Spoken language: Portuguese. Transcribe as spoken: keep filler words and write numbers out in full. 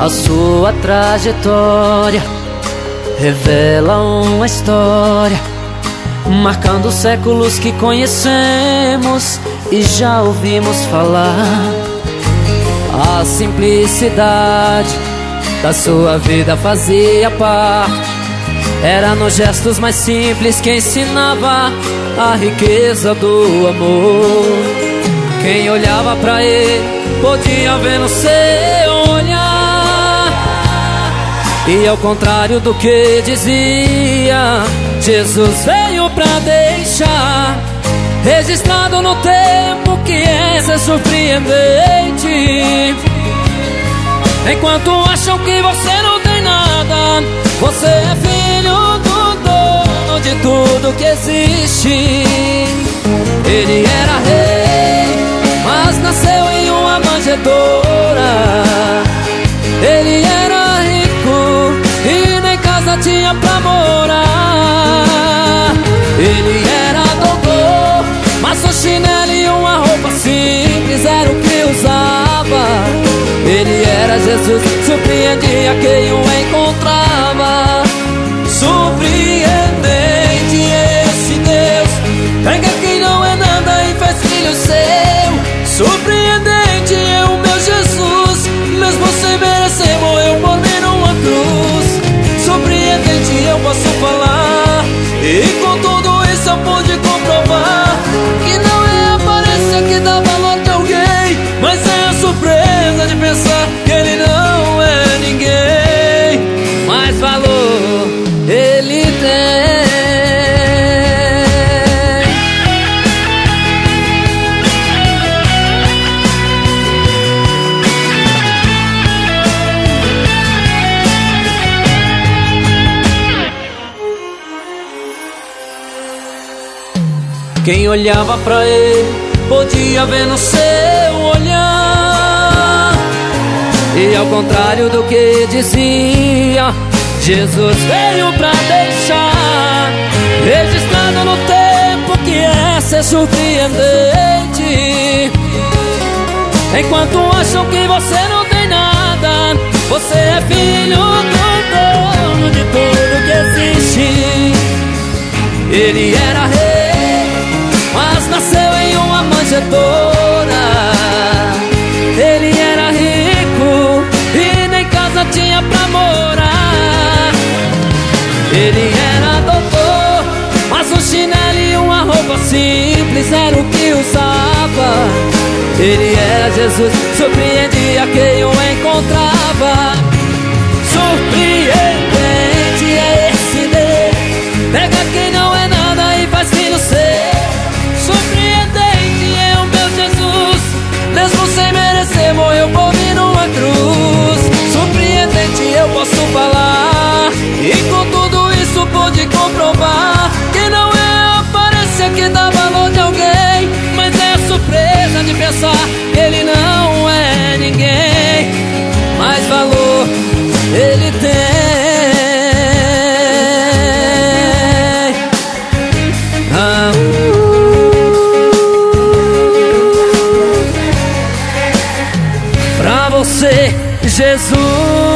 A sua trajetória revela uma história, marcando séculos que conhecemos e já ouvimos falar. A simplicidade da sua vida fazia parte, era nos gestos mais simples que ensinava a riqueza do amor. Quem olhava pra ele podia ver no seu olhar, e ao contrário do que dizia, Jesus veio pra deixar registrado no tempo que é ser surpreendente. Enquanto acham que você não tem nada, você é filho do dono de tudo que existe. Ele era rei, mas nasceu em uma manjedoura. Ele era rico e nem casa tinha pra morar. Ele era doutor, mas um chinelo e uma roupa simples era o que usava. Ele era Jesus, surpreendia quem o encontrava. Surpreendente esse Deus, pega quem não é nada e faz filho seu. Surpreendente é o meu Jesus, mesmo sem merecer morreu por mim numa cruz. Surpreendente eu posso falar, e com tudo isso eu pude comprovar que não é a aparência que dá valor de alguém, mas é a surpresa de pensar que ele não é ninguém. Mas valor ele tem. Quem olhava pra ele podia ver no seu olhar, e ao contrário do que dizia, Jesus veio pra deixar registrado no tempo que é ser surpreendente. Enquanto acham que você não tem nada, você é filho do dono de tudo que existe. Ele era rei, mas nasceu em uma manjedoura. Ele era rico e nem casa tinha pra morar. Ele era doutor, mas um chinelo e uma roupa simples era o que usava. Ele era Jesus, surpreendia quem o encontrava. Surpreendente é esse Deus, pega quem não é nada e faz filho seu. Surpreendente é o meu Jesus, mesmo sem merecer morreu por mim numa cruz. Surpreendente eu posso falar, e com tudo isso pude comprovar que não é a aparência que dá valor de alguém, mas é a surpresa de pensar que ele não é ninguém. Mas valor ele tem. Ah, pra você, Jesus.